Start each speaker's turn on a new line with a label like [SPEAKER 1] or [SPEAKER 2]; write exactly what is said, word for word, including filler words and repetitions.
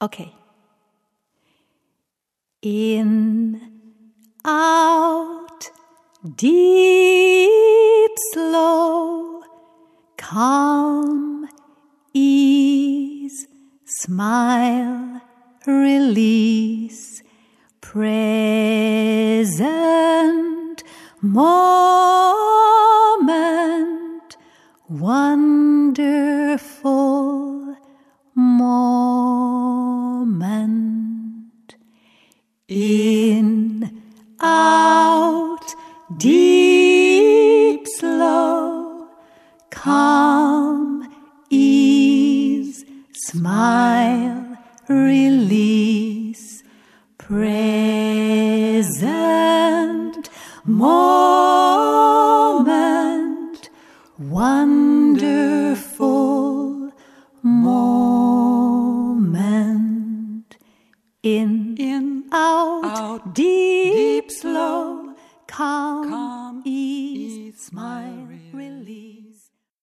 [SPEAKER 1] Okay. In, out, deep, slow, calm, ease, smile, release, present moment, wonderful moment. In, out, deep, slow, calm, ease, smile, release, present moment, wonderful moment. In,
[SPEAKER 2] In,
[SPEAKER 1] out,
[SPEAKER 2] out,
[SPEAKER 1] deep,